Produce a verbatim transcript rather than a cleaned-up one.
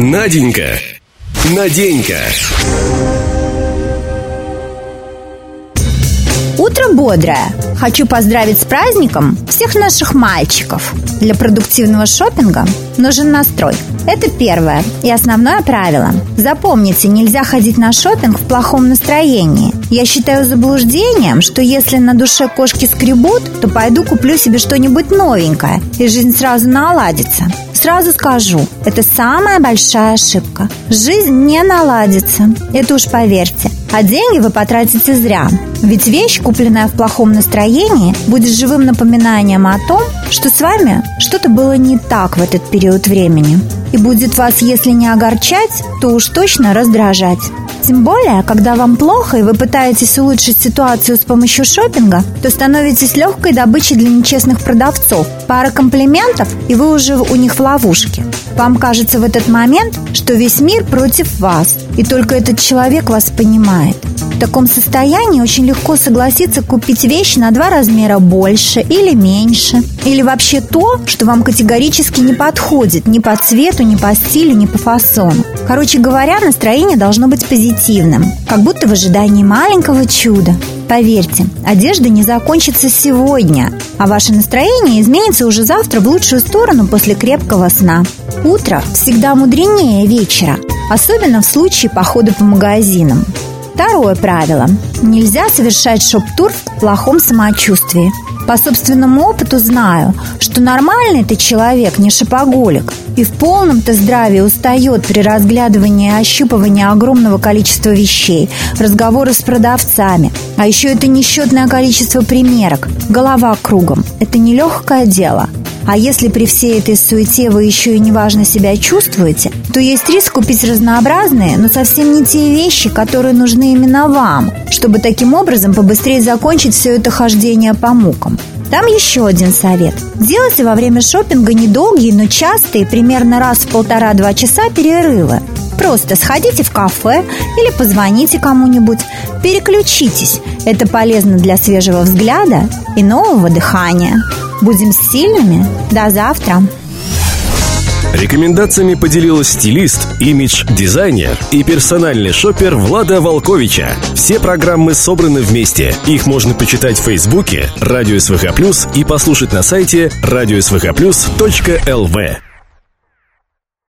Наденька, Наденька. Утро бодрое. Хочу поздравить с праздником всех наших мальчиков. Для продуктивного шопинга нужен настрой. Это первое и основное правило. Запомните, нельзя ходить на шопинг в плохом настроении. Я считаю заблуждением, что если на душе кошки скребут, то пойду куплю себе что-нибудь новенькое, и жизнь сразу наладится. Сразу скажу, это самая большая ошибка. Жизнь не наладится, это уж поверьте. А деньги вы потратите зря. Ведь вещь, купленная в плохом настроении, будет живым напоминанием о том, что с вами что-то было не так в этот период времени. И будет вас, если не огорчать, то уж точно раздражать. Тем более, когда вам плохо и вы пытаетесь улучшить ситуацию с помощью шопинга, то становитесь легкой добычей для нечестных продавцов. Пара комплиментов, и вы уже у них в ловушке. Вам кажется в этот момент, что весь мир против вас, и только этот человек вас понимает. В таком состоянии очень легко согласиться купить вещи на два размера больше или меньше, или вообще то, что вам категорически не подходит ни по цвету, ни по стилю, ни по фасону. Короче говоря, настроение должно быть позитивным, как будто в ожидании маленького чуда. Поверьте, одежда не закончится сегодня, а ваше настроение изменится уже завтра в лучшую сторону после крепкого сна. Утро всегда мудренее вечера, особенно в случае похода по магазинам. Второе правило. Нельзя совершать шоп-тур в плохом самочувствии. По собственному опыту знаю, что нормальный-то человек не шопоголик и в полном-то здравии устает при разглядывании и ощупывании огромного количества вещей, разговоры с продавцами. А еще это несчетное количество примерок, голова кругом. Это нелегкое дело. А если при всей этой суете вы еще и неважно себя чувствуете, то есть риск купить разнообразные, но совсем не те вещи, которые нужны именно вам, чтобы таким образом побыстрее закончить все это хождение по мукам. Там еще один совет. Делайте во время шопинга недолгие, но частые, примерно раз в полтора-два часа перерывы. Просто сходите в кафе или позвоните кому-нибудь. Переключитесь. Это полезно для свежего взгляда и нового дыхания. Будем сильными. До завтра. Рекомендациями поделилась стилист, имидж-дизайнер и персональный шопер Влада Волковича. Все программы собраны вместе. Их можно почитать в Фейсбуке, Радио СВХ Плюс и послушать на сайте радио эс вэ ха плюс точка эл вэ.